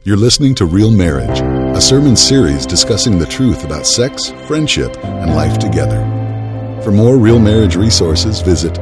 You're listening to Real Marriage, a sermon series discussing the truth about sex, friendship, and life together. For more Real Marriage resources, visit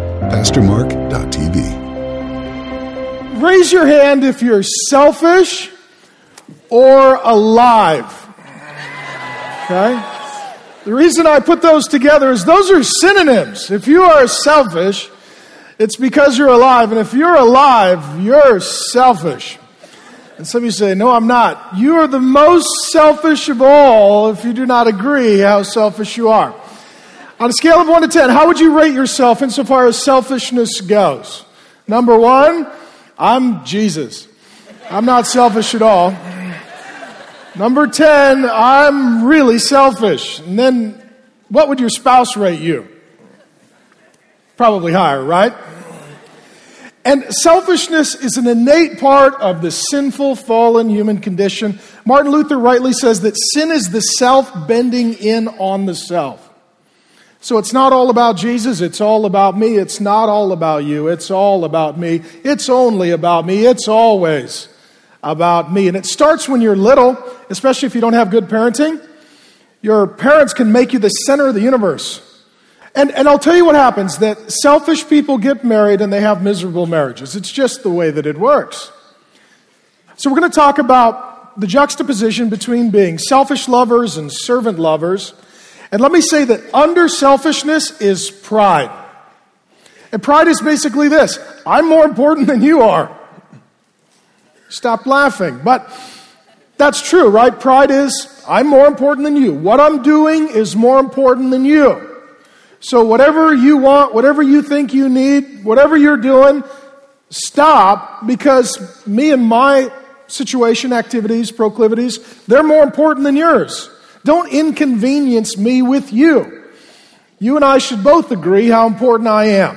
pastormark.tv. Raise your hand if you're selfish or alive. Okay? The reason I put those together is those are synonyms. If you are selfish, it's because you're alive. And if you're alive, you're selfish. And some of you say, no, I'm not. You are the most selfish of all if you do not agree how selfish you are. On a scale of 1 to 10, how would you rate yourself insofar as selfishness goes? Number 1, I'm Jesus. I'm not selfish at all. Number 10, I'm really selfish. And then, what would your spouse rate you? Probably higher, right? And selfishness is an innate part of the sinful, fallen human condition. Martin Luther rightly says that sin is the self bending in on the self. So it's not all about Jesus, it's all about me. It's not all about you, it's all about me. It's only about me, it's always about me. And it starts when you're little, especially if you don't have good parenting. Your parents can make you the center of the universe. And I'll tell you what happens, that selfish people get married and they have miserable marriages. It's just the way that it works. So we're going to talk about the juxtaposition between being selfish lovers and servant lovers. And let me say that under selfishness is pride. And pride is basically this: I'm more important than you are. Stop laughing. But that's true, right? Pride is, I'm more important than you. What I'm doing is more important than you. So whatever you want, whatever you think you need, whatever you're doing, stop, because me and my situation, activities, proclivities, they're more important than yours. Don't inconvenience me with you. You and I should both agree how important I am.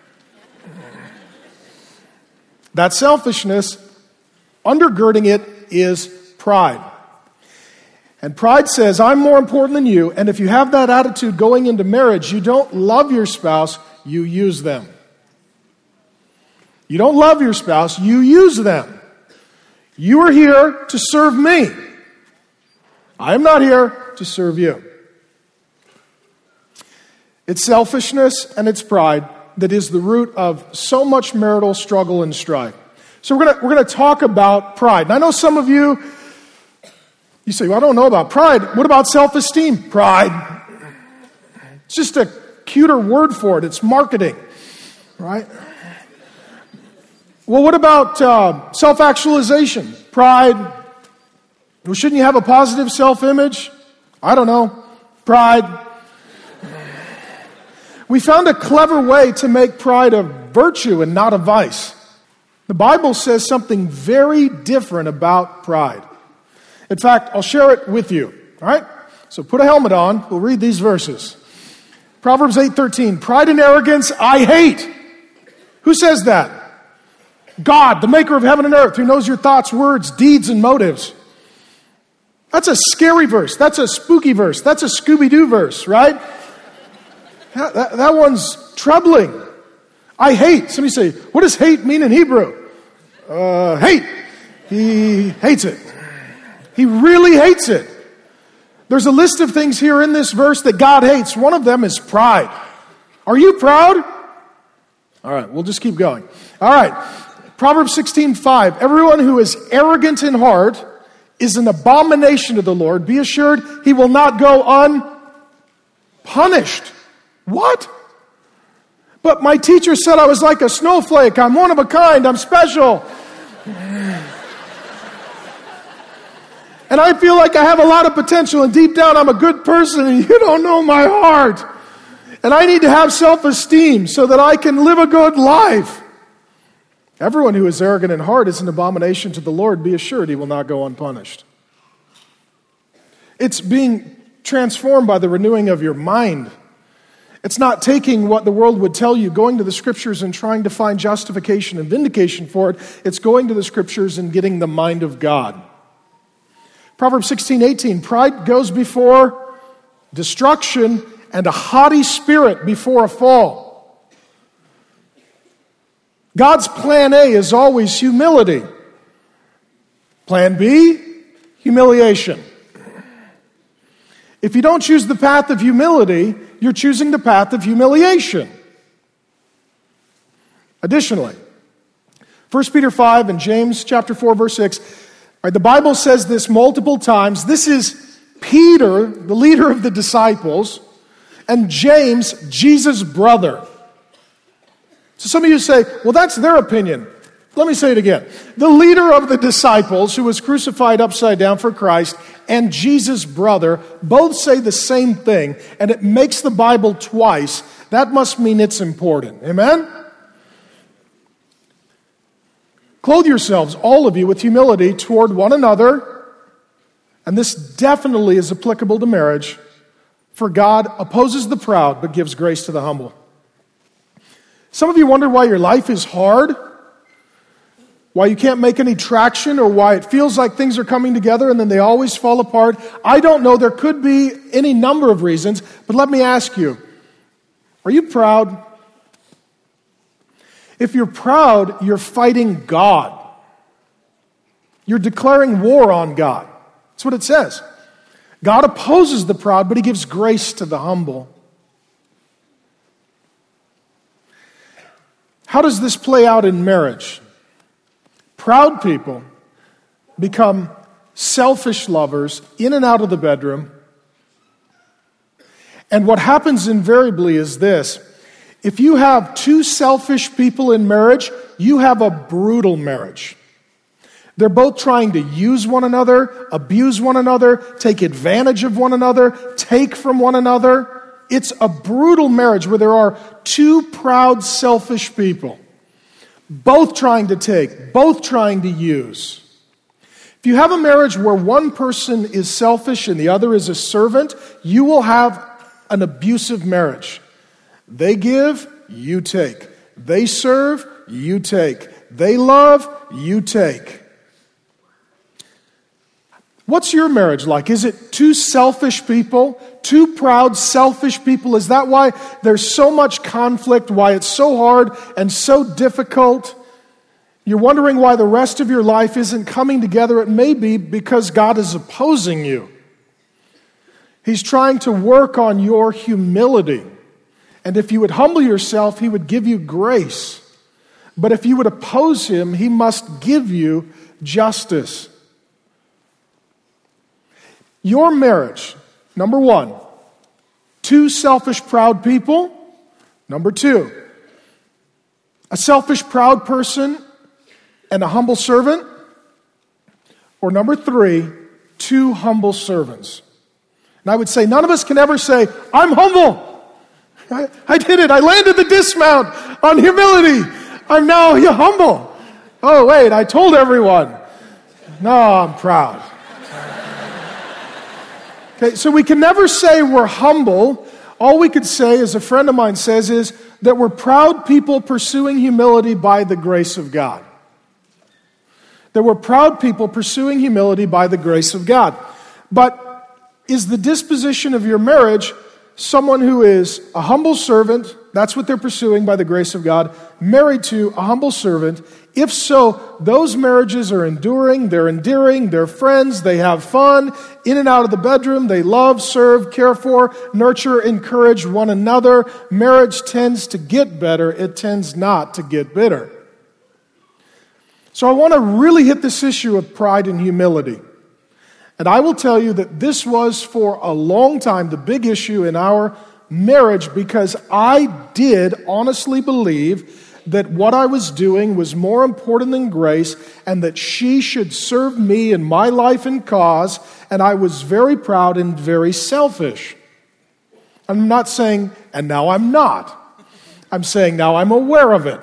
That selfishness, undergirding it is pride. And pride says, I'm more important than you. And if you have that attitude going into marriage, you don't love your spouse, you use them. You don't love your spouse, you use them. You are here to serve me. I am not here to serve you. It's selfishness and it's pride that is the root of so much marital struggle and strife. So we're going to talk about pride. And I know some of you say, well, I don't know about pride. What about self-esteem? Pride. It's just a cuter word for it. It's marketing, right? Well, what about self-actualization? Pride. Well, shouldn't you have a positive self-image? I don't know. Pride. We found a clever way to make pride a virtue and not a vice. The Bible says something very different about pride. In fact, I'll share it with you. All right? So put a helmet on. We'll read these verses. Proverbs 8:13. Pride and arrogance I hate. Who says that? God, the maker of heaven and earth, who knows your thoughts, words, deeds, and motives. That's a scary verse. That's a spooky verse. That's a Scooby-Doo verse, right? That one's troubling. I hate. Somebody say, what does hate mean in Hebrew? Hate. He hates it. He really hates it. There's a list of things here in this verse that God hates. One of them is pride. Are you proud? All right, we'll just keep going. All right, Proverbs 16:5. Everyone who is arrogant in heart is an abomination to the Lord. Be assured he will not go unpunished. What? But my teacher said I was like a snowflake. I'm one of a kind. I'm special. And I feel like I have a lot of potential, and deep down I'm a good person, and you don't know my heart. And I need to have self-esteem so that I can live a good life. Everyone who is arrogant in heart is an abomination to the Lord. Be assured he will not go unpunished. It's being transformed by the renewing of your mind. It's not taking what the world would tell you, going to the Scriptures and trying to find justification and vindication for it. It's going to the Scriptures and getting the mind of God. Proverbs 16:18, pride goes before destruction and a haughty spirit before a fall. God's plan A is always humility. Plan B, humiliation. If you don't choose the path of humility, you're choosing the path of humiliation. Additionally, 1 Peter 5 and James chapter 4, verse 6, the Bible says this multiple times. This is Peter, the leader of the disciples, and James, Jesus' brother. So some of you say, well, that's their opinion. Let me say it again. The leader of the disciples who was crucified upside down for Christ and Jesus' brother both say the same thing, and it makes the Bible twice. That must mean it's important. Amen? Clothe yourselves, all of you, with humility toward one another, and this definitely is applicable to marriage, for God opposes the proud but gives grace to the humble. Some of you wonder why your life is hard, why you can't make any traction, or why it feels like things are coming together and then they always fall apart. I don't know. There could be any number of reasons, but let me ask you, are you proud? If you're proud, you're fighting God. You're declaring war on God. That's what it says. God opposes the proud, but He gives grace to the humble. How does this play out in marriage? Proud people become selfish lovers in and out of the bedroom. And what happens invariably is this. If you have two selfish people in marriage, you have a brutal marriage. They're both trying to use one another, abuse one another, take advantage of one another, take from one another. It's a brutal marriage where there are two proud, selfish people, both trying to take, both trying to use. If you have a marriage where one person is selfish and the other is a servant, you will have an abusive marriage. They give, you take. They serve, you take. They love, you take. What's your marriage like? Is it two selfish people? Two proud, selfish people? Is that why there's so much conflict? Why it's so hard and so difficult? You're wondering why the rest of your life isn't coming together. It may be because God is opposing you. He's trying to work on your humility. And if you would humble yourself, He would give you grace. But if you would oppose Him, He must give you justice. Your marriage, number one, two selfish, proud people. Number two, a selfish, proud person and a humble servant. Or number three, two humble servants. And I would say none of us can ever say, I'm humble. I did it. I landed the dismount on humility. I'm now humble. Oh, wait, I told everyone. No, I'm proud. Okay, so we can never say we're humble. All we could say, as a friend of mine says, is that we're proud people pursuing humility by the grace of God. That we're proud people pursuing humility by the grace of God. But is the disposition of your marriage someone who is a humble servant? That's what they're pursuing by the grace of God. Married to a humble servant. If so, those marriages are enduring, they're endearing, they're friends, they have fun, in and out of the bedroom, they love, serve, care for, nurture, encourage one another. Marriage tends to get better, it tends not to get bitter. So I want to really hit this issue of pride and humility. And I will tell you that this was for a long time the big issue in our marriage, because I did honestly believe that what I was doing was more important than grace, and that she should serve me in my life and cause, and I was very proud and very selfish. I'm not saying, and now I'm not. I'm saying now I'm aware of it.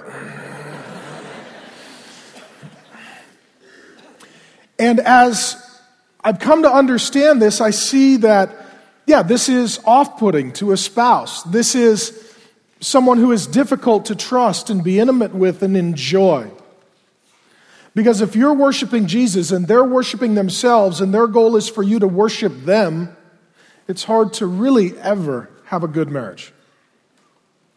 And as I've come to understand this, I see that, this is off-putting to a spouse. This is someone who is difficult to trust and be intimate with and enjoy. Because if you're worshiping Jesus and they're worshiping themselves and their goal is for you to worship them, it's hard to really ever have a good marriage.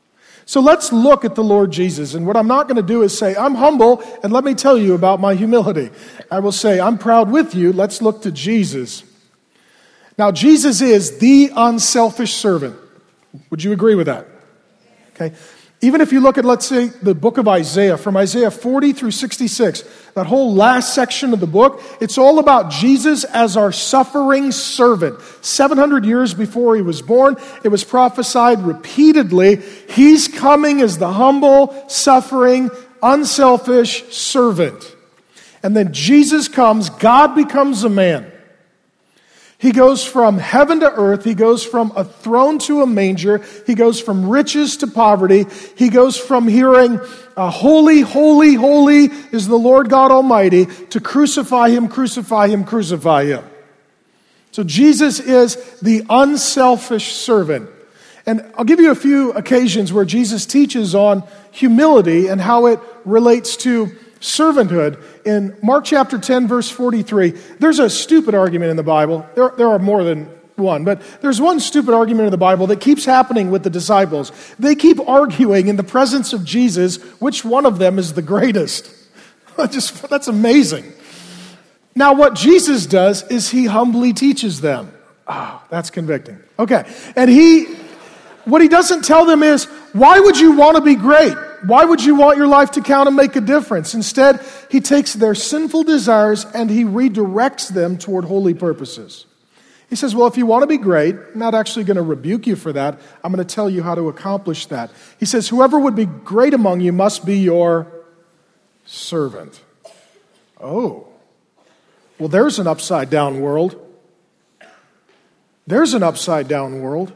So let's look at the Lord Jesus. And what I'm not going to do is say, I'm humble, and let me tell you about my humility. I will say, I'm proud with you. Let's look to Jesus. Now, Jesus is the unselfish servant. Would you agree with that? Okay. Even if you look at, let's say, the book of Isaiah, from Isaiah 40 through 66, that whole last section of the book, it's all about Jesus as our suffering servant. 700 years before he was born, it was prophesied repeatedly, he's coming as the humble, suffering, unselfish servant. And then Jesus comes, God becomes a man. He goes from heaven to earth. He goes from a throne to a manger. He goes from riches to poverty. He goes from hearing, holy, holy, holy is the Lord God Almighty, to crucify him, crucify him, crucify him. So Jesus is the unselfish servant. And I'll give you a few occasions where Jesus teaches on humility and how it relates to servanthood. In Mark chapter 10, verse 43, there's a stupid argument in the Bible. There are more than one, but there's one stupid argument in the Bible that keeps happening with the disciples. They keep arguing in the presence of Jesus which one of them is the greatest. That's amazing. Now, what Jesus does is he humbly teaches them. That's convicting. Okay. And what he doesn't tell them is, why would you want to be great? Why would you want your life to count and make a difference? Instead, he takes their sinful desires and he redirects them toward holy purposes. He says, well, if you want to be great, I'm not actually going to rebuke you for that. I'm going to tell you how to accomplish that. He says, whoever would be great among you must be your servant. Oh, well, there's an upside down world. There's an upside down world.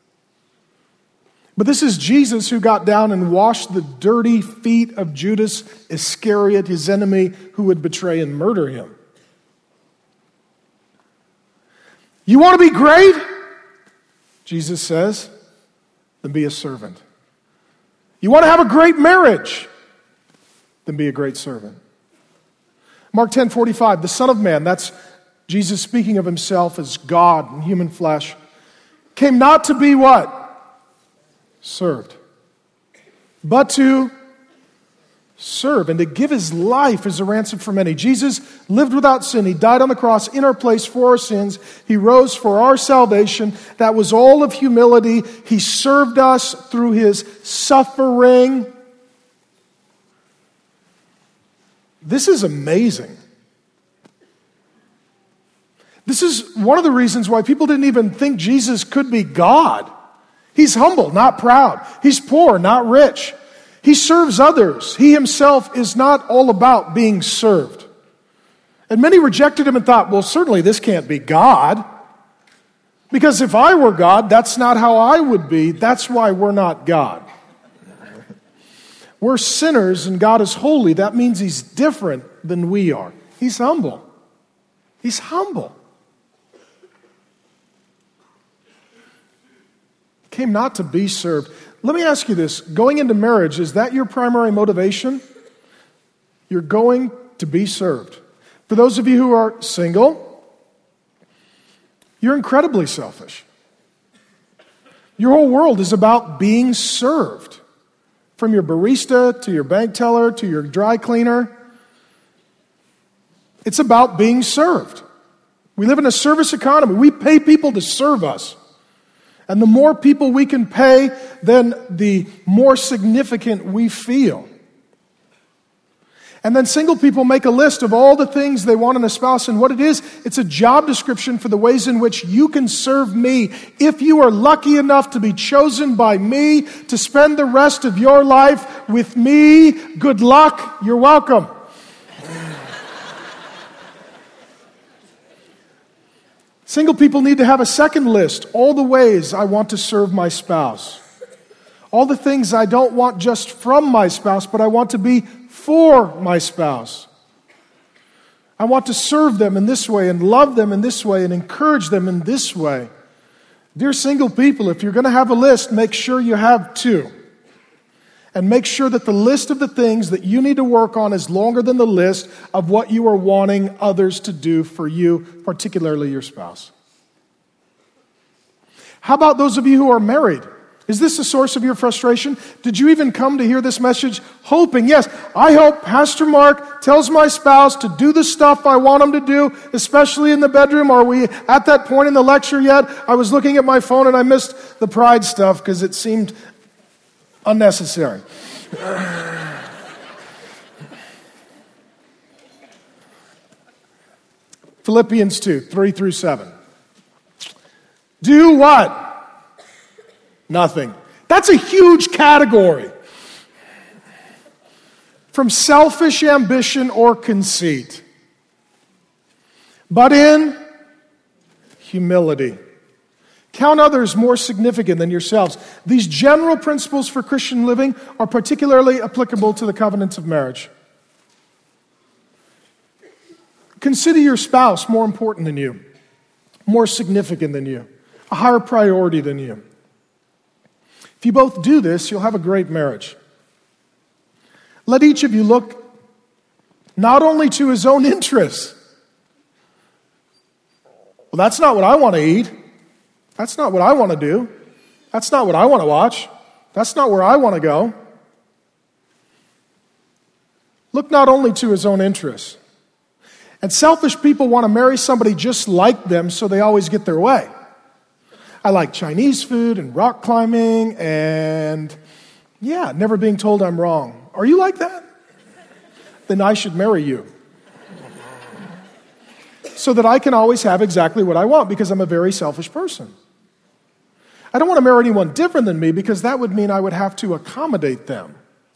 But this is Jesus who got down and washed the dirty feet of Judas Iscariot, his enemy, who would betray and murder him. You want to be great? Jesus says, then be a servant. You want to have a great marriage? Then be a great servant. Mark 10:45, the Son of Man, that's Jesus speaking of himself as God in human flesh, came not to be what? Served, but to serve and to give his life as a ransom for many. Jesus lived without sin. He died on the cross in our place for our sins. He rose for our salvation. That was all of humility. He served us through his suffering. This is amazing. This is one of the reasons why people didn't even think Jesus could be God. He's humble, not proud. He's poor, not rich. He serves others. He himself is not all about being served. And many rejected him and thought, well, certainly this can't be God. Because if I were God, that's not how I would be. That's why we're not God. We're sinners and God is holy. That means he's different than we are. He's humble. He's humble. Came not to be served. Let me ask you this. Going into marriage, is that your primary motivation? You're going to be served. For those of you who are single, you're incredibly selfish. Your whole world is about being served. From your barista to your bank teller to your dry cleaner. It's about being served. We live in a service economy. We pay people to serve us. And the more people we can pay, then the more significant we feel. And then single people make a list of all the things they want in a spouse, and what it is, it's a job description for the ways in which you can serve me. If you are lucky enough to be chosen by me to spend the rest of your life with me, good luck, you're welcome. Single people need to have a second list. All the ways I want to serve my spouse. All the things I don't want just from my spouse, but I want to be for my spouse. I want to serve them in this way and love them in this way and encourage them in this way. Dear single people, if you're going to have a list, make sure you have two. And make sure that the list of the things that you need to work on is longer than the list of what you are wanting others to do for you, particularly your spouse. How about those of you who are married? Is this the source of your frustration? Did you even come to hear this message hoping, yes, I hope Pastor Mark tells my spouse to do the stuff I want him to do, especially in the bedroom? Are we at that point in the lecture yet? I was looking at my phone and I missed the pride stuff because it seemed unnecessary. Philippians 2, 3 through 7. Do what? Nothing. That's a huge category. From selfish ambition or conceit, but in humility. Count others more significant than yourselves. These general principles for Christian living are particularly applicable to the covenants of marriage. Consider your spouse more important than you, more significant than you, a higher priority than you. If you both do this, you'll have a great marriage. Let each of you look not only to his own interests. Well, that's not what I want to eat. That's not what I want to do. That's not what I want to watch. That's not where I want to go. Look not only to his own interests. And selfish people want to marry somebody just like them so they always get their way. I like Chinese food and rock climbing and, never being told I'm wrong. Are you like that? Then I should marry you. So that I can always have exactly what I want because I'm a very selfish person. I don't want to marry anyone different than me because that would mean I would have to accommodate them.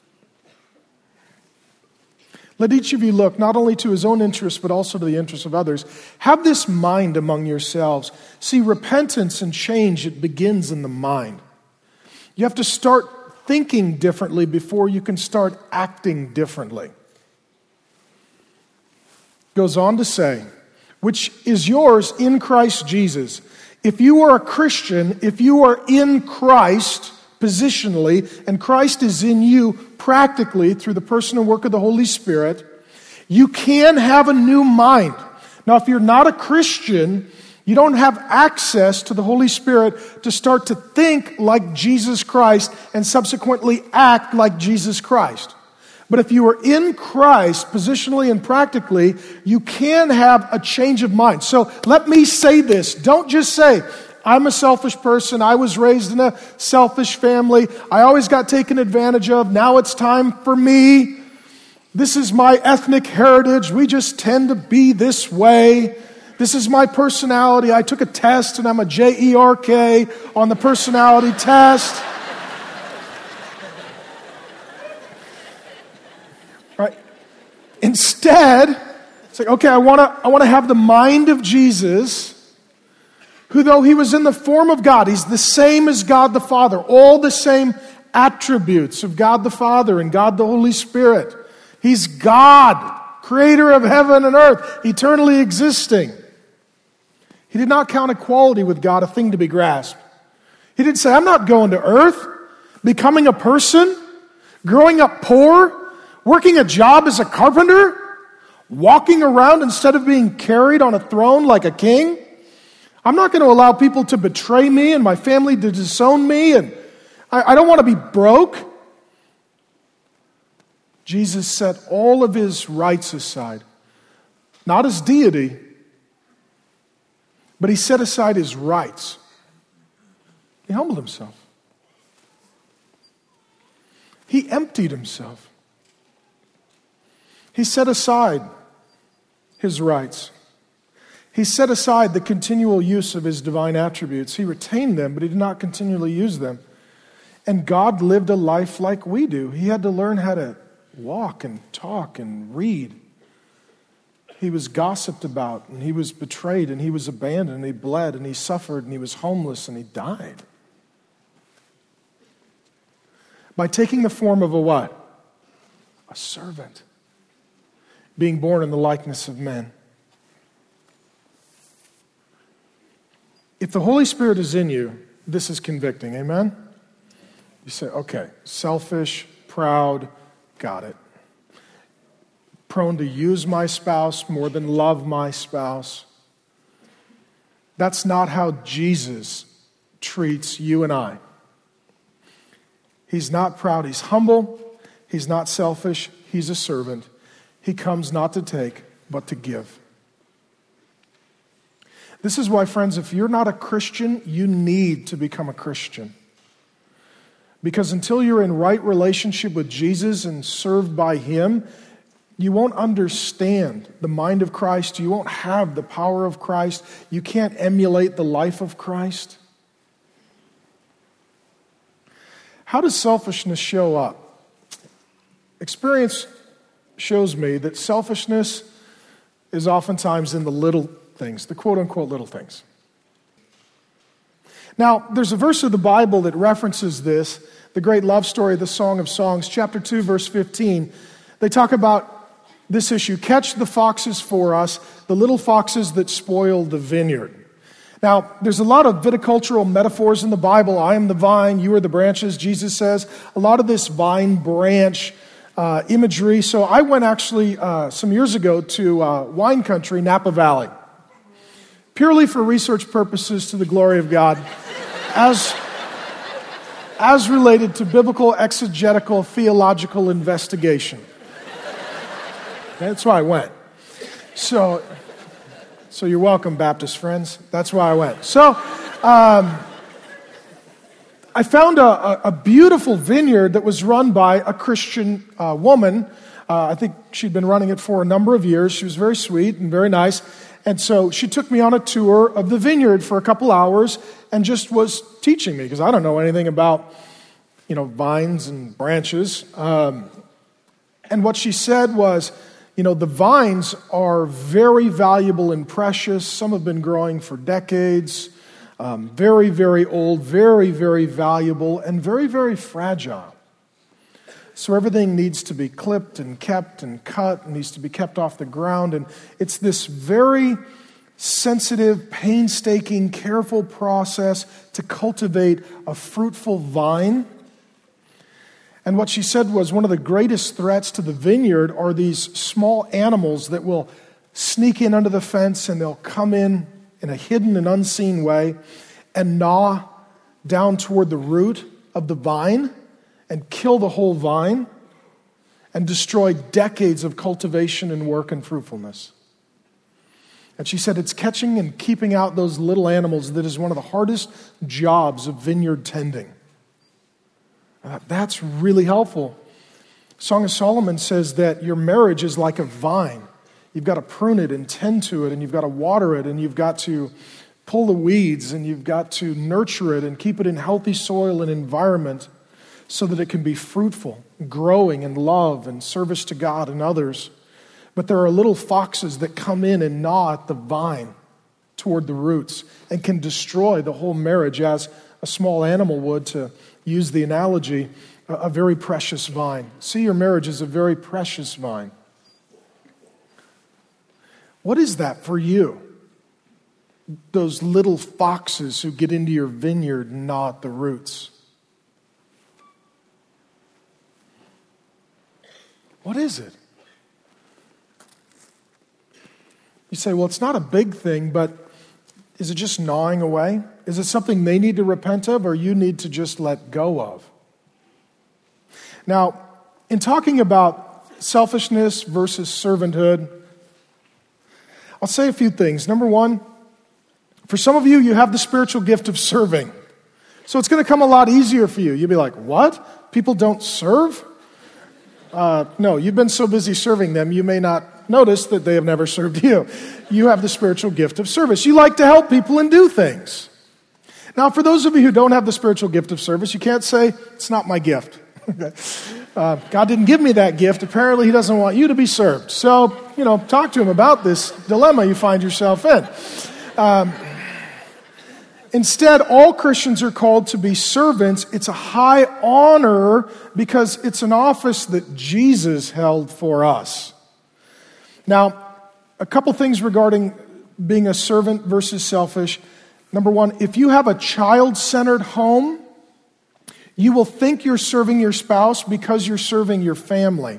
Let each of you look not only to his own interests, but also to the interests of others. Have this mind among yourselves. See, repentance and change, it begins in the mind. You have to start thinking differently before you can start acting differently. Goes on to say, which is yours in Christ Jesus. If you are a Christian, if you are in Christ positionally, and Christ is in you practically through the person and work of the Holy Spirit, you can have a new mind. Now, if you're not a Christian, you don't have access to the Holy Spirit to start to think like Jesus Christ and subsequently act like Jesus Christ. But if you are in Christ, positionally and practically, you can have a change of mind. So let me say this. Don't just say, I'm a selfish person. I was raised in a selfish family. I always got taken advantage of. Now it's time for me. This is my ethnic heritage. We just tend to be this way. This is my personality. I took a test and I'm a JERK on the personality test. Right? Instead, it's like, okay, I want to have the mind of Jesus, who though he was in the form of God, he's the same as God the Father, all the same attributes of God the Father and God the Holy Spirit. He's God, creator of heaven and earth, eternally existing. He did not count equality with God a thing to be grasped. He didn't say, I'm not going to earth, becoming a person, growing up poor, working a job as a carpenter, walking around instead of being carried on a throne like a king. I'm not going to allow people to betray me and my family to disown me, and I don't want to be broke. Jesus set all of his rights aside. Not his deity, but he set aside his rights. He humbled himself. He emptied himself. He set aside his rights. He set aside the continual use of his divine attributes. He retained them, but he did not continually use them. And God lived a life like we do. He had to learn how to walk and talk and read. He was gossiped about, and he was betrayed, and he was abandoned, and he bled, and he suffered, and he was homeless, and he died. By taking the form of a what? A servant. Being born in the likeness of men. If the Holy Spirit is in you, this is convicting, amen? You say, okay, selfish, proud, got it. Prone to use my spouse more than love my spouse. That's not how Jesus treats you and I. He's not proud. He's humble. He's not selfish. He's a servant. He comes not to take, but to give. This is why, friends, if you're not a Christian, you need to become a Christian. Because until you're in right relationship with Jesus and served by Him, you won't understand the mind of Christ. You won't have the power of Christ. You can't emulate the life of Christ. How does selfishness show up? Experience shows me that selfishness is oftentimes in the little things, the quote-unquote little things. Now, there's a verse of the Bible that references this, the great love story, the Song of Songs, chapter 2, verse 15. They talk about this issue, catch the foxes for us, the little foxes that spoil the vineyard. Now, there's a lot of viticultural metaphors in the Bible. I am the vine, you are the branches, Jesus says. A lot of this vine branch imagery. So I went actually some years ago to wine country, Napa Valley, purely for research purposes to the glory of God, as related to biblical, exegetical, theological investigation. That's why I went. So you're welcome, Baptist friends. That's why I went. So I found a beautiful vineyard that was run by a Christian woman. I think she'd been running it for a number of years. She was very sweet and very nice. And so she took me on a tour of the vineyard for a couple hours and just was teaching me, because I don't know anything about, vines and branches. And what she said was, the vines are very valuable and precious. Some have been growing for decades. Very, very old, very, very valuable, and very, very fragile. So everything needs to be clipped and kept and cut, and needs to be kept off the ground. And it's this very sensitive, painstaking, careful process to cultivate a fruitful vine. And what she said was one of the greatest threats to the vineyard are these small animals that will sneak in under the fence, and they'll come in a hidden and unseen way and gnaw down toward the root of the vine and kill the whole vine and destroy decades of cultivation and work and fruitfulness. And she said it's catching and keeping out those little animals that is one of the hardest jobs of vineyard tending. That's really helpful. Song of Solomon says that your marriage is like a vine. You've got to prune it and tend to it, and you've got to water it, and you've got to pull the weeds, and you've got to nurture it and keep it in healthy soil and environment so that it can be fruitful, growing in love and service to God and others. But there are little foxes that come in and gnaw at the vine toward the roots and can destroy the whole marriage, as a small animal would, to use the analogy, a very precious vine. See your marriage as a very precious vine. What is that for you? Those little foxes who get into your vineyard and gnaw at the roots. What is it? You say, well, it's not a big thing, but is it just gnawing away? Is it something they need to repent of, or you need to just let go of? Now, in talking about selfishness versus servanthood, I'll say a few things. Number one, for some of you, you have the spiritual gift of serving. So it's going to come a lot easier for you. You'll be like, what? People don't serve? No, you've been so busy serving them, you may not notice that they have never served you. You have the spiritual gift of service. You like to help people and do things. Now, for those of you who don't have the spiritual gift of service, you can't say, it's not my gift. God didn't give me that gift. Apparently, He doesn't want you to be served. So, talk to Him about this dilemma you find yourself in. Instead, all Christians are called to be servants. It's a high honor because it's an office that Jesus held for us. Now, a couple things regarding being a servant versus selfish. Number one, if you have a child-centered home, you will think you're serving your spouse because you're serving your family.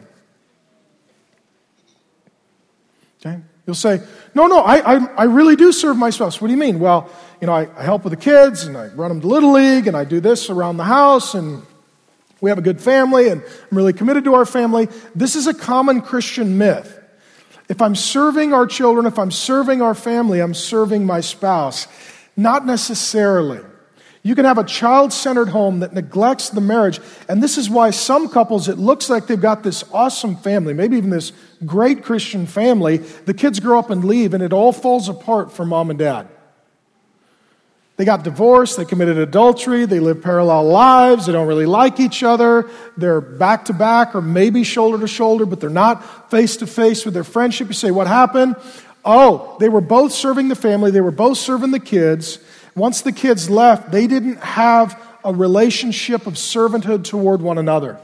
Okay? You'll say, no, I really do serve my spouse. What do you mean? Well, I help with the kids, and I run them to Little League, and I do this around the house, and We have a good family, and I'm really committed to our family. This is a common Christian myth. If I'm serving our children, if I'm serving our family, I'm serving my spouse. Not necessarily. You can have a child-centered home that neglects the marriage, and this is why some couples, it looks like they've got this awesome family, maybe even this great Christian family. The kids grow up and leave, and it all falls apart for mom and dad. They got divorced, they committed adultery, they live parallel lives, they don't really like each other, they're back to back or maybe shoulder to shoulder, but they're not face to face with their friendship. You say, what happened? Oh, they were both serving the family, they were both serving the kids. Once the kids left, they didn't have a relationship of servanthood toward one another.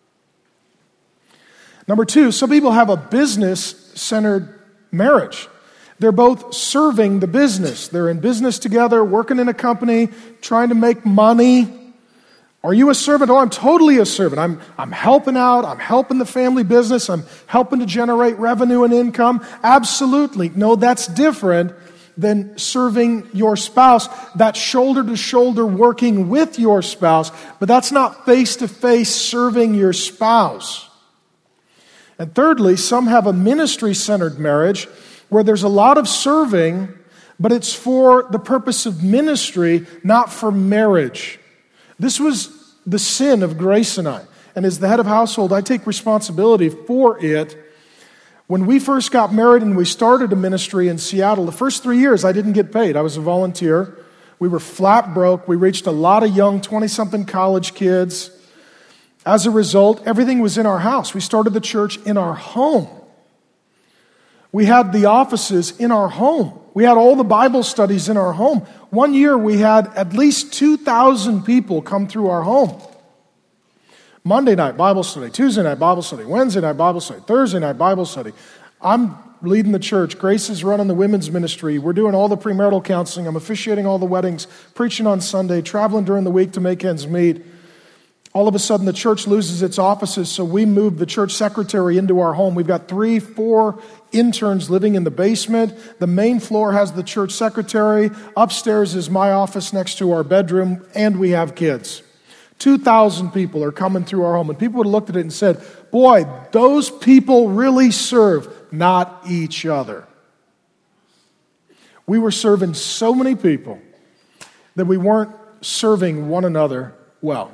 Number two, some people have a business-centered marriage. They're both serving the business. They're in business together, working in a company, trying to make money. Are you a servant? Oh, I'm totally a servant. I'm helping out. I'm helping the family business. I'm helping to generate revenue and income. Absolutely. No, that's different than serving your spouse. That's shoulder to shoulder working with your spouse, but that's not face to face serving your spouse. And thirdly, some have a ministry-centered marriage where there's a lot of serving, but it's for the purpose of ministry, not for marriage. This was the sin of Grace and I. And as the head of household, I take responsibility for it. When we first got married and we started a ministry in Seattle, the first 3 years I didn't get paid. I was a volunteer. We were flat broke. We reached a lot of young 20-something college kids. As a result, everything was in our house. We started the church in our home. We had the offices in our home. We had all the Bible studies in our home. One year we had at least 2,000 people come through our home. Monday night Bible study, Tuesday night Bible study, Wednesday night Bible study, Thursday night Bible study. I'm leading the church. Grace is running the women's ministry. We're doing all the premarital counseling. I'm officiating all the weddings, preaching on Sunday, traveling during the week to make ends meet. All of a sudden, the church loses its offices, so we moved the church secretary into our home. We've got 3-4 interns living in the basement. The main floor has the church secretary. Upstairs is my office next to our bedroom, and we have kids. 2,000 people are coming through our home, and people would have looked at it and said, boy, those people really serve, not each other. We were serving so many people that we weren't serving one another well.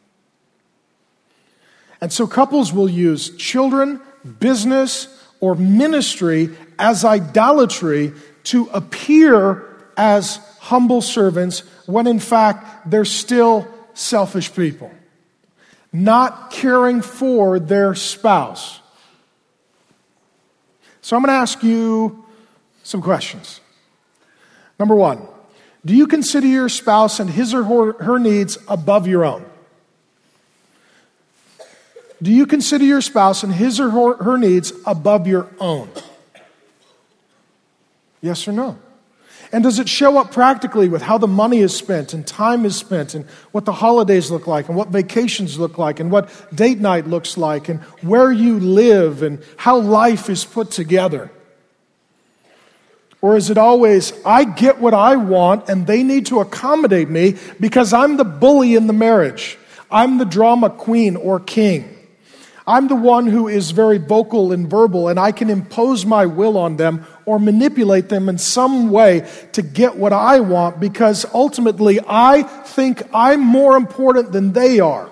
And so couples will use children, business, or ministry as idolatry to appear as humble servants when in fact they're still selfish people, not caring for their spouse. So I'm going to ask you some questions. Number one, do you consider your spouse and his or her needs above your own? Do you consider your spouse and his or her needs above your own? Yes or no? And does it show up practically with how the money is spent and time is spent and what the holidays look like and what vacations look like and what date night looks like and where you live and how life is put together? Or is it always, I get what I want and they need to accommodate me because I'm the bully in the marriage. I'm the drama queen or king. I'm the one who is very vocal and verbal, and I can impose my will on them or manipulate them in some way to get what I want because ultimately I think I'm more important than they are.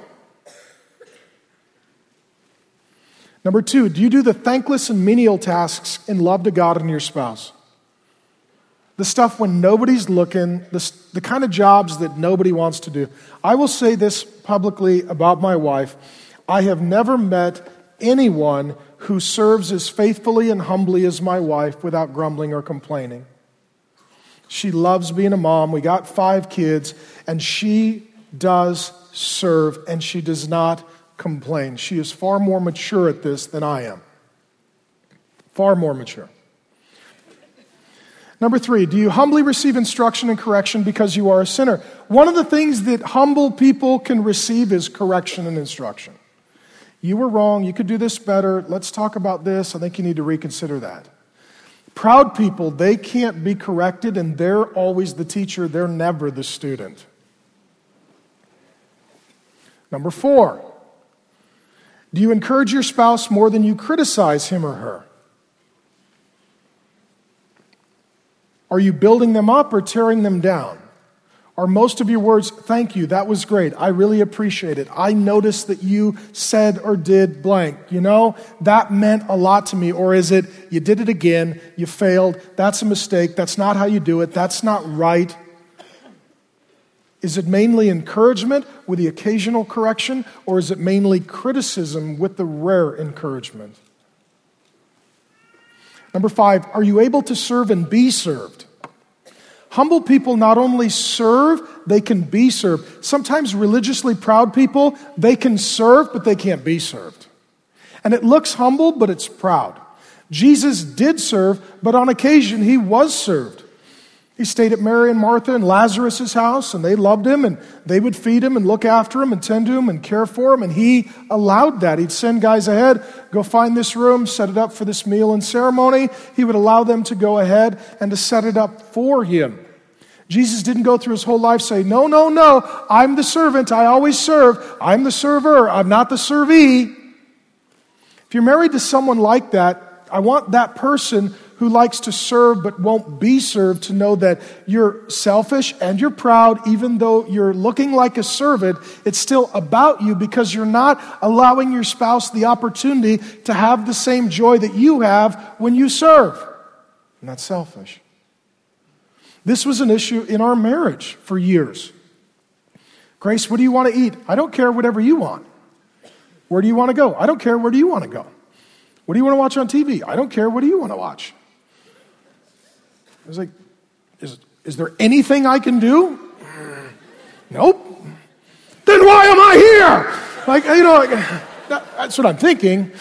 Number two, do you do the thankless and menial tasks in love to God and your spouse? The stuff when nobody's looking, the kind of jobs that nobody wants to do. I will say this publicly about my wife. I have never met anyone who serves as faithfully and humbly as my wife without grumbling or complaining. She loves being a mom. We got 5 kids, and she does serve, and she does not complain. She is far more mature at this than I am. Far more mature. Number 3, do you humbly receive instruction and correction because you are a sinner? One of the things that humble people can receive is correction and instruction. You were wrong. You could do this better. Let's talk about this. I think you need to reconsider that. Proud people, they can't be corrected, and they're always the teacher. They're never the student. Number 4, Do you encourage your spouse more than you criticize him or her? Are you building them up or tearing them down? Are most of your words, "Thank you, that was great, I really appreciate it. I noticed that you said or did blank. You know, that meant a lot to me." Or is it, "You did it again, you failed, that's a mistake, that's not how you do it, that's not right"? Is it mainly encouragement with the occasional correction, or is it mainly criticism with the rare encouragement? Number 5, are you able to serve and be served? Humble people not only serve, they can be served. Sometimes religiously proud people, they can serve, but they can't be served. And it looks humble, but it's proud. Jesus did serve, but on occasion he was served. He stayed at Mary and Martha and Lazarus' house, and they loved him, and they would feed him and look after him and tend to him and care for him, and he allowed that. He'd send guys ahead, "Go find this room, set it up for this meal and ceremony." He would allow them to go ahead and to set it up for him. Jesus didn't go through his whole life saying, "No, no, no, I'm the servant, I always serve. I'm the server, I'm not the servee." If you're married to someone like that, I want that person who likes to serve but won't be served to know that you're selfish and you're proud. Even though you're looking like a servant, it's still about you because you're not allowing your spouse the opportunity to have the same joy that you have when you serve. And that's selfish. This was an issue in our marriage for years. "Grace, what do you want to eat?" "I don't care, whatever you want." "Where do you want to go?" "I don't care, where do you want to go?" "What do you want to watch on TV?" "I don't care, what do you want to watch?" I was like, is there anything I can do? Nope. Then why am I here? That's what I'm thinking.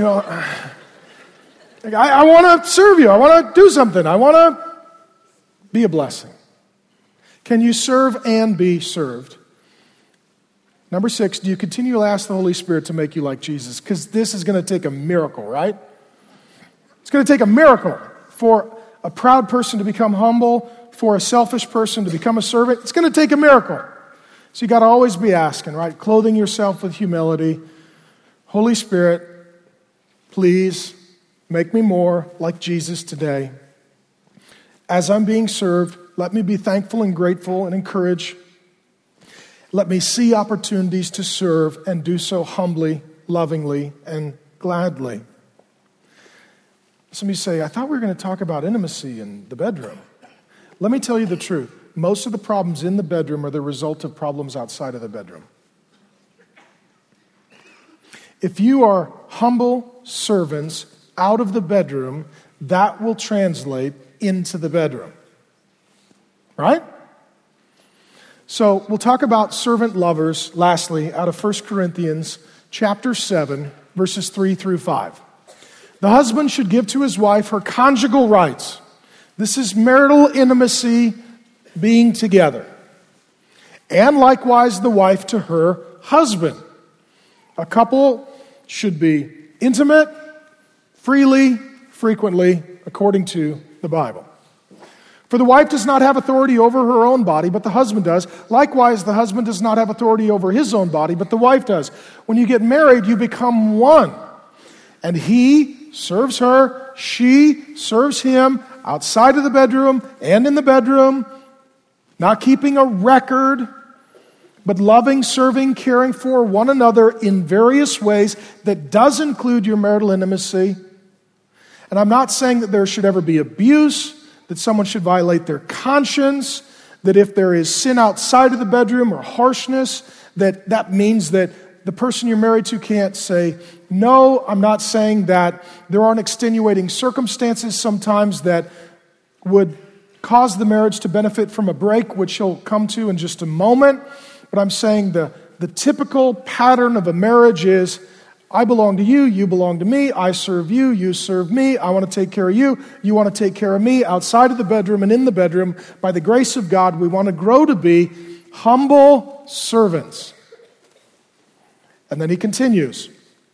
I want to serve you. I want to do something. I want to be a blessing. Can you serve and be served? Number 6, do you continually ask the Holy Spirit to make you like Jesus? Because this is going to take a miracle, right? It's going to take a miracle for a proud person to become humble, for a selfish person to become a servant. It's going to take a miracle. So you got to always be asking, right? Clothing yourself with humility. Holy Spirit, please make me more like Jesus today. As I'm being served, let me be thankful and grateful and encouraged. Let me see opportunities to serve and do so humbly, lovingly, and gladly. Some of you say, "I thought we were going to talk about intimacy in the bedroom." Let me tell you the truth. Most of the problems in the bedroom are the result of problems outside of the bedroom. If you are humble servants out of the bedroom, that will translate into the bedroom. Right? So we'll talk about servant lovers, lastly, out of 1 Corinthians chapter 7, verses 3 through 5. The husband should give to his wife her conjugal rights. This is marital intimacy, being together. And likewise the wife to her husband. A couple should be intimate, freely, frequently, according to the Bible. For the wife does not have authority over her own body, but the husband does. Likewise, the husband does not have authority over his own body, but the wife does. When you get married, you become one. And he serves her, she serves him outside of the bedroom and in the bedroom, not keeping a record, but loving, serving, caring for one another in various ways that does include your marital intimacy. And I'm not saying that there should ever be abuse, that someone should violate their conscience, that if there is sin outside of the bedroom or harshness, that means that the person you're married to can't say, no. I'm not saying that there aren't extenuating circumstances sometimes that would cause the marriage to benefit from a break, which he'll come to in just a moment. But I'm saying the typical pattern of a marriage is, I belong to you, you belong to me, I serve you, you serve me, I want to take care of you, you want to take care of me, outside of the bedroom and in the bedroom. By the grace of God, we want to grow to be humble servants. And then he continues.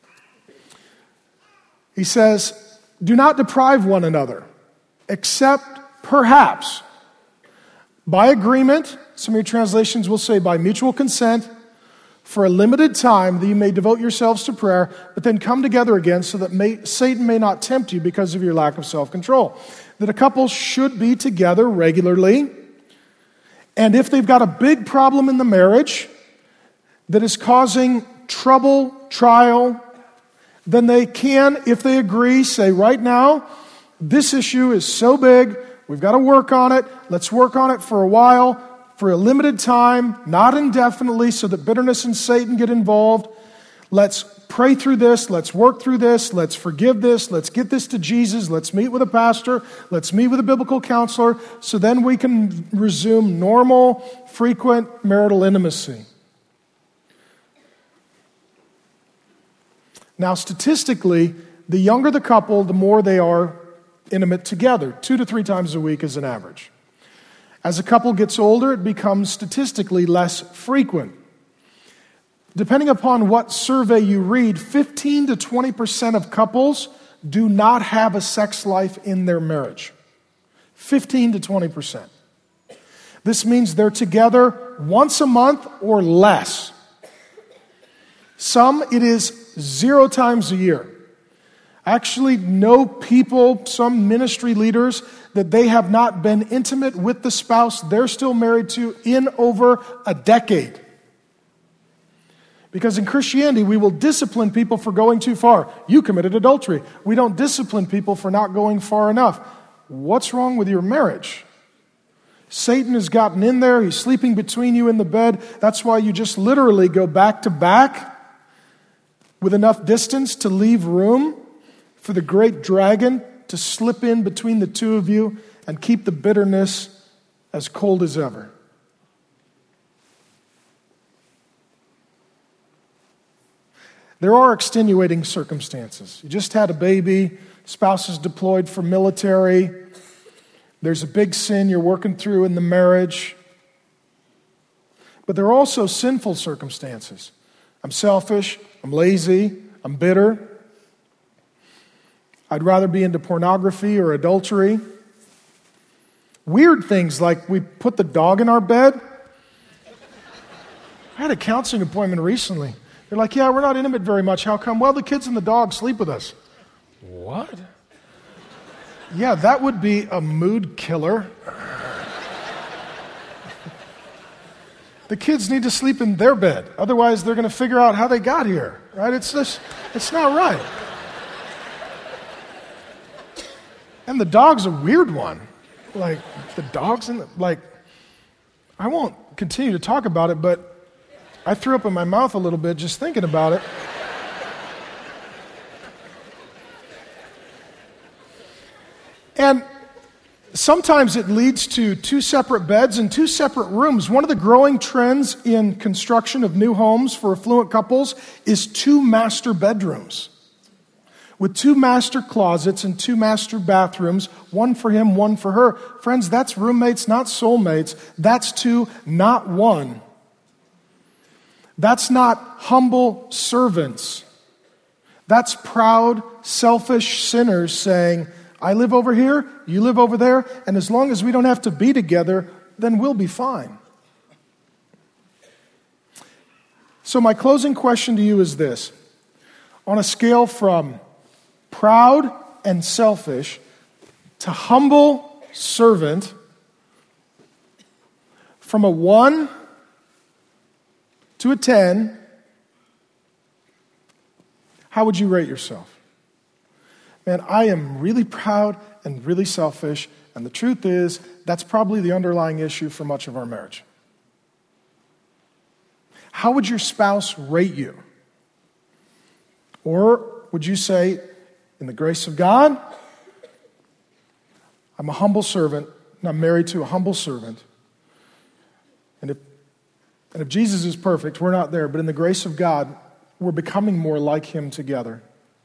He says, do not deprive one another, except perhaps by agreement, some of your translations will say by mutual consent, for a limited time that you may devote yourselves to prayer, but then come together again so that Satan may not tempt you because of your lack of self-control. That a couple should be together regularly, and if they've got a big problem in the marriage that is causing trouble, trial, then they can, if they agree, say, right now, this issue is so big, we've got to work on it. Let's work on it for a while, for a limited time, not indefinitely, so that bitterness and Satan get involved. Let's pray through this. Let's work through this. Let's forgive this. Let's get this to Jesus. Let's meet with a pastor. Let's meet with a biblical counselor, so then we can resume normal, frequent marital intimacy. Now, statistically, the younger the couple, the more they are intimate together. 2 to 3 times a week is an average. As a couple gets older, it becomes statistically less frequent. Depending upon what survey you read, 15 to 20% of couples do not have a sex life in their marriage. 15 to 20%. This means they're together once a month or less. Some, it is 0 times a year. I actually know people, some ministry leaders, that they have not been intimate with the spouse they're still married to in over a decade. Because in Christianity, we will discipline people for going too far. You committed adultery. We don't discipline people for not going far enough. What's wrong with your marriage? Satan has gotten in there. He's sleeping between you in the bed. That's why you just literally go back to back with enough distance to leave room for the great dragon to slip in between the two of you and keep the bitterness as cold as ever. There are extenuating circumstances. You just had a baby, spouse is deployed for military, there's a big sin you're working through in the marriage. But there are also sinful circumstances. I'm selfish, I'm lazy, I'm bitter. I'd rather be into pornography or adultery. Weird things like we put the dog in our bed. I had a counseling appointment recently. They're like, yeah, we're not intimate very much. How come? Well, the kids and the dog sleep with us. What? Yeah, that would be a mood killer. The kids need to sleep in their bed. Otherwise, they're going to figure out how they got here. Right? It's not right. And the dog's a weird one. Like, the dog's in the, like, I won't continue to talk about it, but I threw up in my mouth a little bit just thinking about it. And sometimes it leads to 2 separate beds and 2 separate rooms. One of the growing trends in construction of new homes for affluent couples is 2 master bedrooms, with 2 master closets and 2 master bathrooms, one for him, one for her. Friends, that's roommates, not soulmates. That's 2, not 1. That's not humble servants. That's proud, selfish sinners saying, I live over here, you live over there, and as long as we don't have to be together, then we'll be fine. So my closing question to you is this. On a scale from proud and selfish to humble servant, from a 1 to a 10, how would you rate yourself? Man, I am really proud and really selfish, and the truth is, that's probably the underlying issue for much of our marriage. How would your spouse rate you? Or would you say, in the grace of God, I'm a humble servant, and I'm married to a humble servant, and if Jesus is perfect, we're not there, but in the grace of God, we're becoming more like Him together.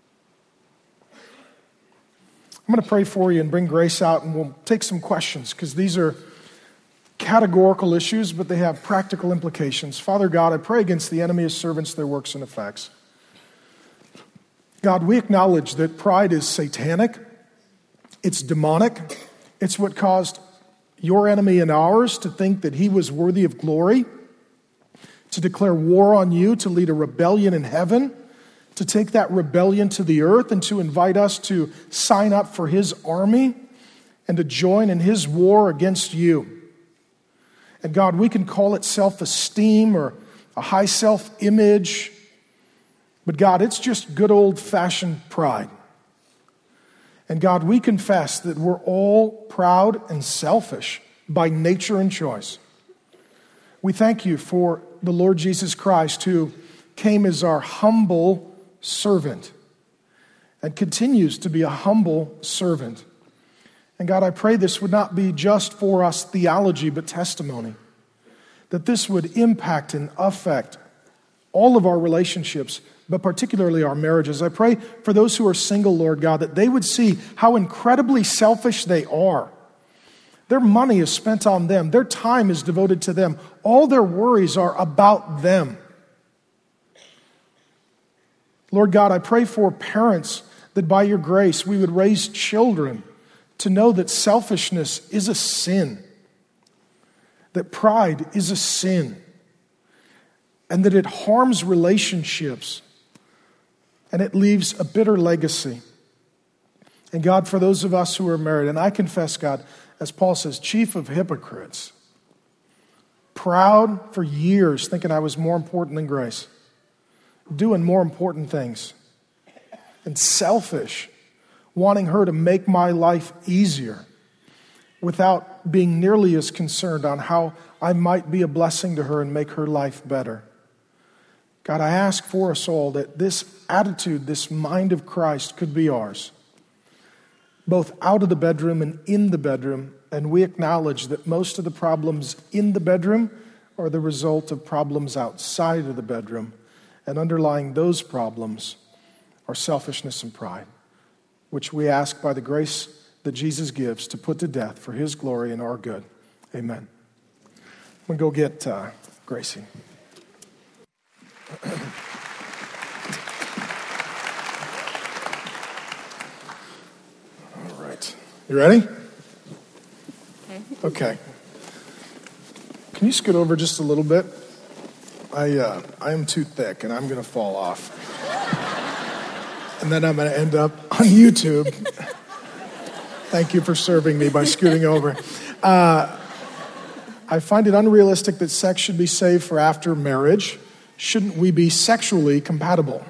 I'm going to pray for you and bring Grace out, and we'll take some questions, because these are categorical issues, but they have practical implications. Father God, I pray against the enemy, his servants, their works and effects. God, we acknowledge that pride is satanic. It's demonic. It's what caused your enemy and ours to think that he was worthy of glory, to declare war on you, to lead a rebellion in heaven, to take that rebellion to the earth, and to invite us to sign up for his army and to join in his war against you. And God, we can call it self-esteem or a high self-image, but God, it's just good old-fashioned pride. And God, we confess that we're all proud and selfish by nature and choice. We thank you for the Lord Jesus Christ, who came as our humble servant and continues to be a humble servant. And God, I pray this would not be just for us theology, but testimony, that this would impact and affect all of our relationships, but particularly our marriages. I pray for those who are single, Lord God, that they would see how incredibly selfish they are. Their money is spent on them. Their time is devoted to them. All their worries are about them. Lord God, I pray for parents that by your grace we would raise children to know that selfishness is a sin, that pride is a sin, and that it harms relationships and it leaves a bitter legacy. And God, for those of us who are married, and I confess, God, as Paul says, chief of hypocrites, proud for years, thinking I was more important than Grace, doing more important things, and selfish, wanting her to make my life easier without being nearly as concerned on how I might be a blessing to her and make her life better. God, I ask for us all that this attitude, this mind of Christ could be ours, both out of the bedroom and in the bedroom, and we acknowledge that most of the problems in the bedroom are the result of problems outside of the bedroom, and underlying those problems are selfishness and pride, which we ask by the grace that Jesus gives to put to death for his glory and our good. Amen. I'm going to go get Gracie. All right. You ready? Okay. Can you scoot over just a little bit? I am too thick and I'm going to fall off. And then I'm going to end up on YouTube. Thank you for serving me by scooting over. I find it unrealistic that sex should be saved for after marriage. Shouldn't we be sexually compatible?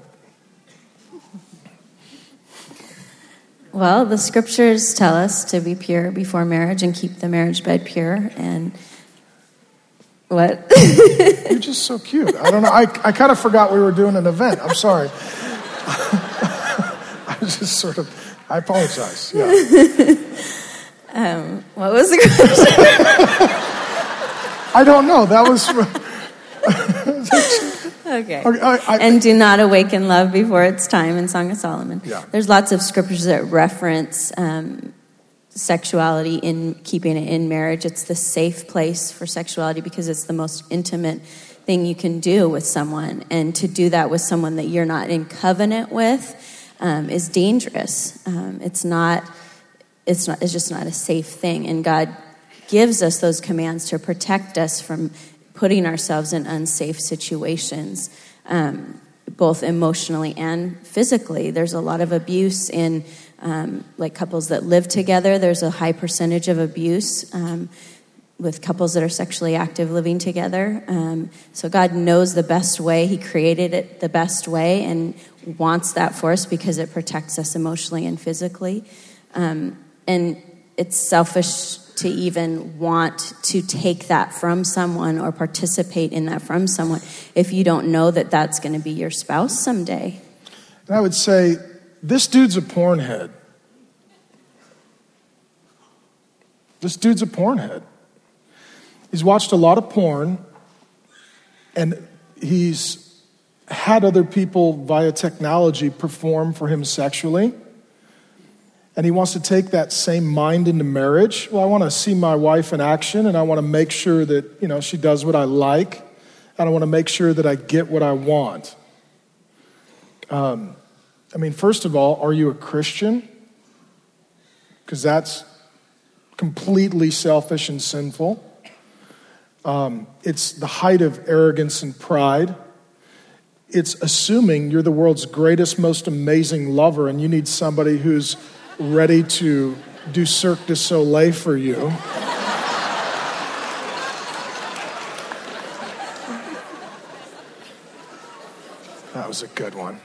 Well, the scriptures tell us to be pure before marriage and keep the marriage bed pure. And what? You're just so cute. I don't know. I kind of forgot we were doing an event. I'm sorry. I was just sort of, I apologize. Yeah. What was the question? I don't know. That was... Okay. And do not awaken love before its time in Song of Solomon. Yeah. There's lots of scriptures that reference sexuality in keeping it in marriage. It's the safe place for sexuality because it's the most intimate thing you can do with someone. And to do that with someone that you're not in covenant with is dangerous. It's just not a safe thing. And God gives us those commands to protect us from putting ourselves in unsafe situations, both emotionally and physically. There's a lot of abuse in like couples that live together. There's a high percentage of abuse with couples that are sexually active living together. So God knows the best way. He created it the best way and wants that for us because it protects us emotionally and physically. And it's selfish to even want to take that from someone or participate in that from someone if you don't know that that's going to be your spouse someday. And I would say, this dude's a porn head. This dude's a porn head. He's watched a lot of porn, and he's had other people via technology perform for him sexually. And he wants to take that same mind into marriage. Well, I want to see my wife in action, and I want to make sure that, she does what I like, and I want to make sure that I get what I want. First of all, are you a Christian? Because that's completely selfish and sinful. It's the height of arrogance and pride. It's assuming you're the world's greatest, most amazing lover, and you need somebody who's ready to do Cirque du Soleil for you. That was a good one.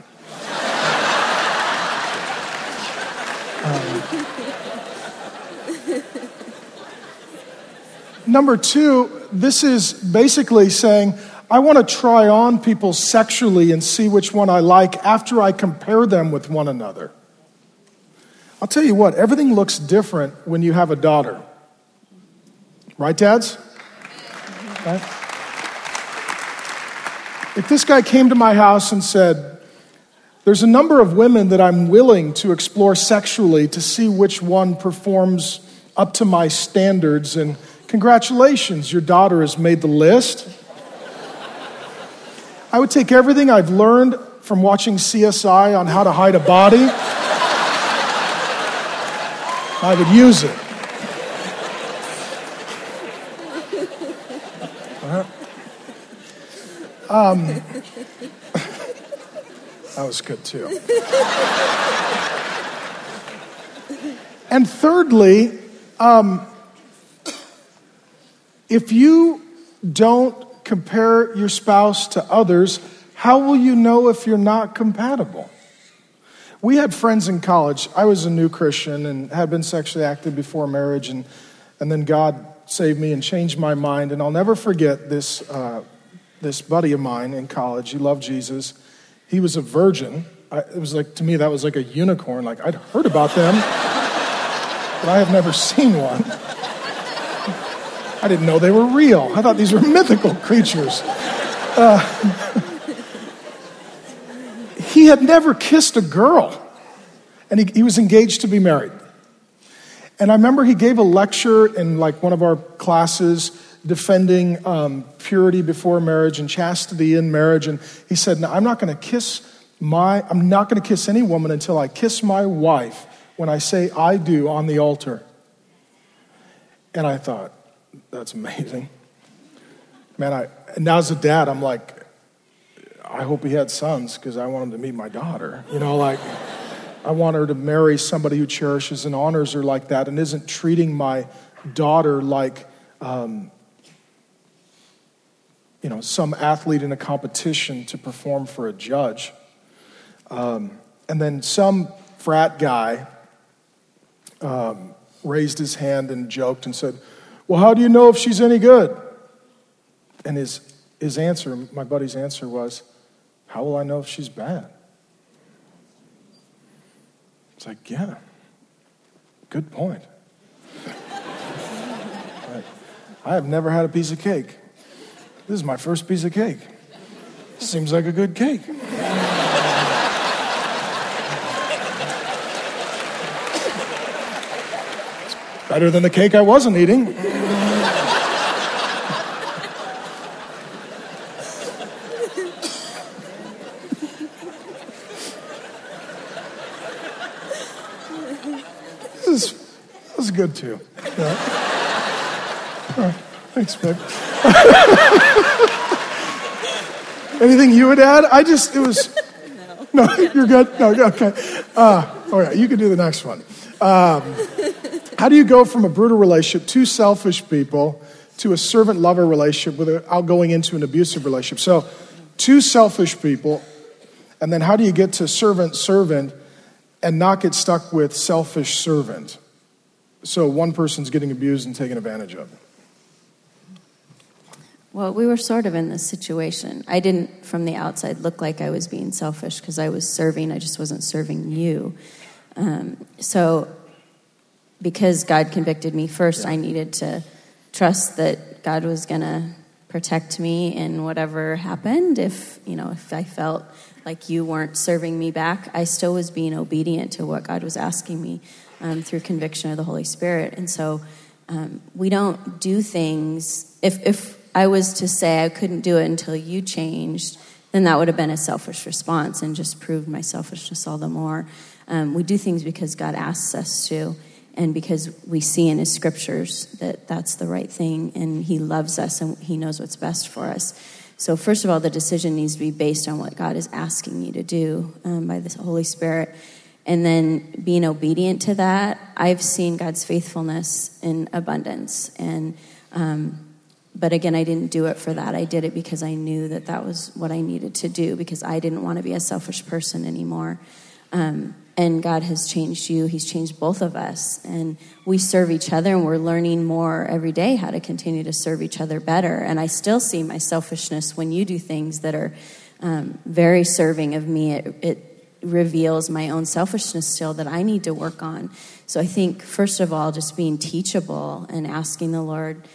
Number two, this is basically saying, I want to try on people sexually and see which one I like after I compare them with one another. I'll tell you what, everything looks different when you have a daughter. Right, dads? Right? If this guy came to my house and said, there's a number of women that I'm willing to explore sexually to see which one performs up to my standards, and congratulations, your daughter has made the list. I would take everything I've learned from watching CSI on how to hide a body. I would use it. That was good too. And thirdly, if you don't compare your spouse to others, how will you know if you're not compatible? We had friends in college. I was a new Christian and had been sexually active before marriage, and then God saved me and changed my mind. And I'll never forget this buddy of mine in college. He loved Jesus. He was a virgin. It was like, to me, that was like a unicorn. Like, I'd heard about them, but I have never seen one. I didn't know they were real. I thought these were mythical creatures. He had never kissed a girl, and he was engaged to be married. And I remember he gave a lecture in like one of our classes defending purity before marriage and chastity in marriage. And he said, "No, I'm not going to kiss any woman until I kiss my wife when I say I do on the altar." And I thought, that's amazing. Man, now as a dad, I'm like, I hope he had sons because I want him to meet my daughter. You know, like, I want her to marry somebody who cherishes and honors her like that and isn't treating my daughter like, some athlete in a competition to perform for a judge. And then some frat guy raised his hand and joked and said, "Well, how do you know if she's any good?" And his answer, my buddy's answer was, "How will I know if she's bad?" It's like, yeah, good point. I have never had a piece of cake. This is my first piece of cake. Seems like a good cake. It's better than the cake I wasn't eating. This was good too. Yeah. Oh, thanks, babe. Anything you would add? No, you're good? No, okay. You can do the next one. How do you go from a brutal relationship, two selfish people, to a servant-lover relationship without going into an abusive relationship? So, two selfish people, and then how do you get to servant-servant and not get stuck with selfish servant? So one person's getting abused and taken advantage of. Well, we were sort of in this situation. I didn't, from the outside, look like I was being selfish because I was serving. I just wasn't serving you. So because God convicted me first, I needed to trust that God was going to protect me in whatever happened. If I felt like you weren't serving me back, I still was being obedient to what God was asking me through conviction of the Holy Spirit. And so we don't do things. If I was to say I couldn't do it until you changed, then that would have been a selfish response and just proved my selfishness all the more. We do things because God asks us to. and because we see in his scriptures that that's the right thing, and he loves us and he knows what's best for us. So first of all, the decision needs to be based on what God is asking you to do by the Holy Spirit. And then being obedient to that, I've seen God's faithfulness in abundance. And but again, I didn't do it for that. I did it because I knew that that was what I needed to do, because I didn't want to be a selfish person anymore. And God has changed you. He's changed both of us. And we serve each other, and we're learning more every day how to continue to serve each other better. And I still see my selfishness when you do things that are very serving of me. It reveals my own selfishness still that I need to work on. So I think, first of all, just being teachable and asking the Lord,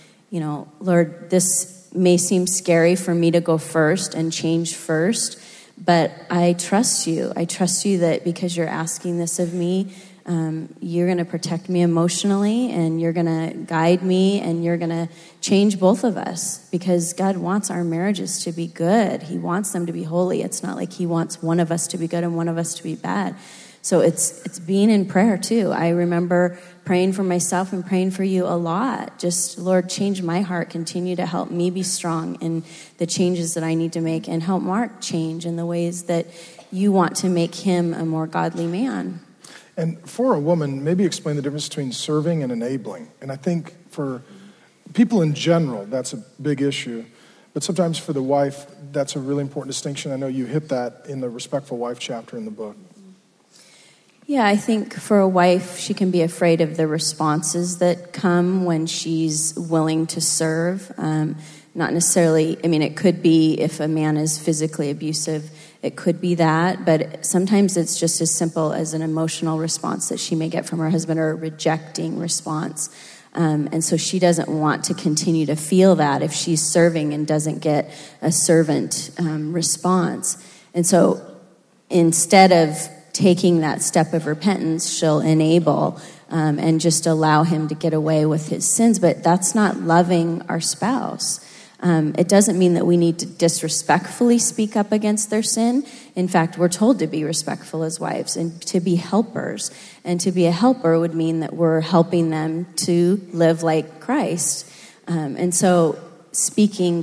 Lord, this may seem scary for me to go first and change first, but I trust you. I trust you that because you're asking this of me, you're going to protect me emotionally, and you're going to guide me, and you're going to change both of us, because God wants our marriages to be good. He wants them to be holy. It's not like he wants one of us to be good and one of us to be bad. So it's being in prayer too. I remember praying for myself and praying for you a lot. Just, Lord, change my heart. Continue to help me be strong in the changes that I need to make, and help Mark change in the ways that you want to make him a more godly man. And for a woman, maybe explain the difference between serving and enabling. And I think for people in general, that's a big issue. But sometimes for the wife, that's a really important distinction. I know you hit that in the Respectful Wife chapter in the book. Yeah, I think for a wife, she can be afraid of the responses that come when she's willing to serve. Not necessarily, it could be if a man is physically abusive, it could be that, but sometimes it's just as simple as an emotional response that she may get from her husband, or a rejecting response. And so she doesn't want to continue to feel that if she's serving and doesn't get a servant response. And so instead of taking that step of repentance, she'll enable and just allow him to get away with his sins. But that's not loving our spouse. It doesn't mean that we need to disrespectfully speak up against their sin. In fact, we're told to be respectful as wives and to be helpers. And to be a helper would mean that we're helping them to live like Christ. And so speaking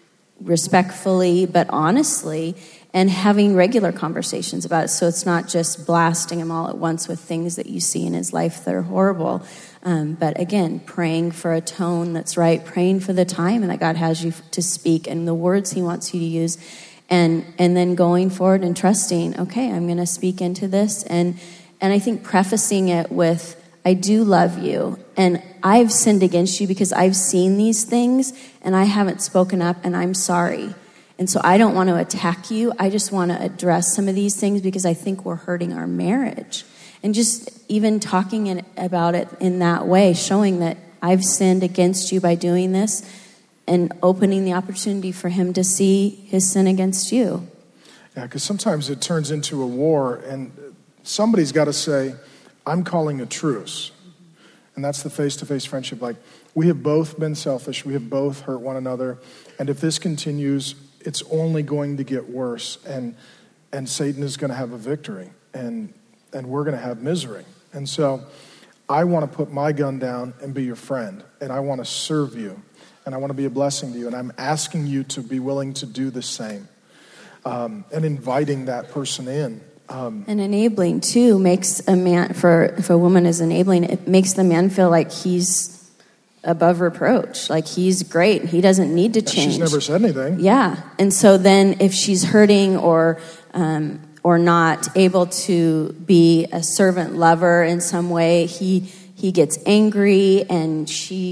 respectfully but honestly, and having regular conversations about it. So it's not just blasting him all at once with things that you see in his life that are horrible. But again, praying for a tone that's right, praying for the time that God has you to speak and the words he wants you to use. And then going forward and trusting, okay, I'm going to speak into this. And I think prefacing it with, I do love you, and I've sinned against you because I've seen these things and I haven't spoken up, and I'm sorry. And so I don't want to attack you. I just want to address some of these things because I think we're hurting our marriage. And just even talking about it in that way, showing that I've sinned against you by doing this, and opening the opportunity for him to see his sin against you. Yeah, because sometimes it turns into a war, and somebody's got to say, I'm calling a truce. And that's the face-to-face friendship. Like, we have both been selfish. We have both hurt one another. And if this continues, it's only going to get worse, and Satan is going to have a victory, and we're going to have misery. And so I want to put my gun down and be your friend, and I want to serve you, and I want to be a blessing to you, and I'm asking you to be willing to do the same, and inviting that person in. And enabling, too, makes a man, if a woman is enabling, it makes the man feel like he's above reproach, like he's great, he doesn't need to change. She's never said anything. Yeah, and so then if she's hurting or not able to be a servant lover in some way, he gets angry, and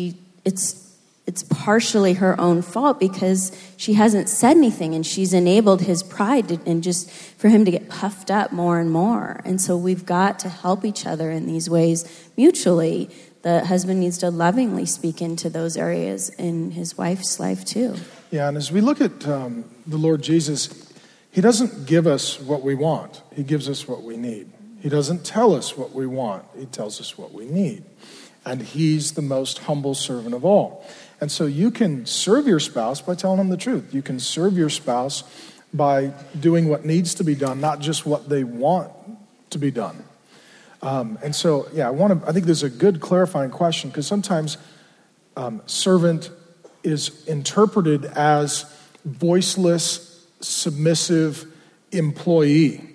it's partially her own fault because she hasn't said anything, and she's enabled his pride and just for him to get puffed up more and more. And so we've got to help each other in these ways mutually. The husband needs to lovingly speak into those areas in his wife's life too. Yeah, and as we look at the Lord Jesus, he doesn't give us what we want. He gives us what we need. He doesn't tell us what we want. He tells us what we need. And he's the most humble servant of all. And so you can serve your spouse by telling them the truth. You can serve your spouse by doing what needs to be done, not just what they want to be done. And so, I think there's a good clarifying question, because sometimes servant is interpreted as voiceless, submissive employee.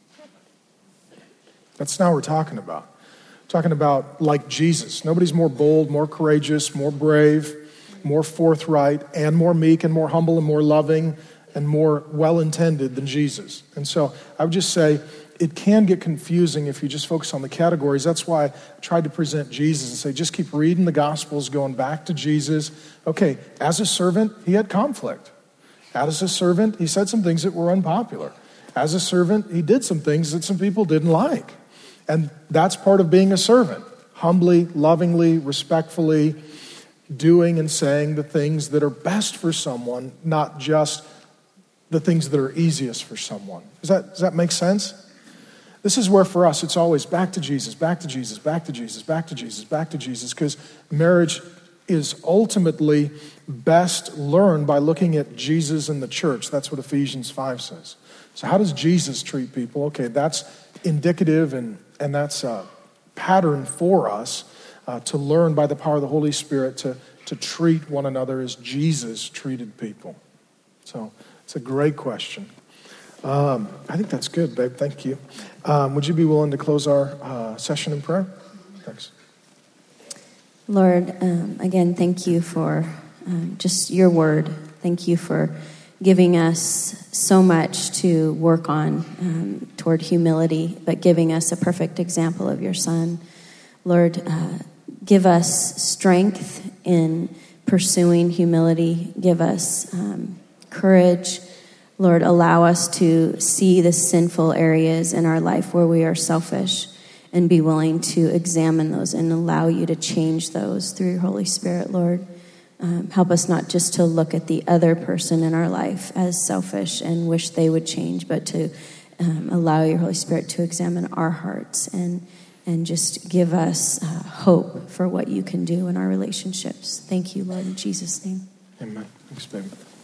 That's not what we're talking about. We're talking about like Jesus. Nobody's more bold, more courageous, more brave, more forthright, and more meek, and more humble, and more loving, and more well-intended than Jesus. And so I would just say, it can get confusing if you just focus on the categories. That's why I tried to present Jesus and say, just keep reading the Gospels, going back to Jesus. Okay, as a servant, he had conflict. As a servant, he said some things that were unpopular. As a servant, he did some things that some people didn't like. And that's part of being a servant. Humbly, lovingly, respectfully, doing and saying the things that are best for someone, not just the things that are easiest for someone. Does that make sense? This is where for us it's always back to Jesus, back to Jesus, back to Jesus, back to Jesus, back to Jesus, because marriage is ultimately best learned by looking at Jesus and the church. That's what Ephesians 5 says. So how does Jesus treat people? Okay, that's indicative and that's a pattern for us to learn by the power of the Holy Spirit to treat one another as Jesus treated people. So it's a great question. I think that's good, babe. Thank you. Would you be willing to close our session in prayer? Thanks. Lord, again, thank you for just your word. Thank you for giving us so much to work on toward humility, but giving us a perfect example of your Son. Lord, give us strength in pursuing humility. Give us courage. Lord, allow us to see the sinful areas in our life where we are selfish and be willing to examine those and allow you to change those through your Holy Spirit, Lord. Help us not just to look at the other person in our life as selfish and wish they would change, but to allow your Holy Spirit to examine our hearts and just give us hope for what you can do in our relationships. Thank you, Lord, in Jesus' name. Amen. Thanks, baby.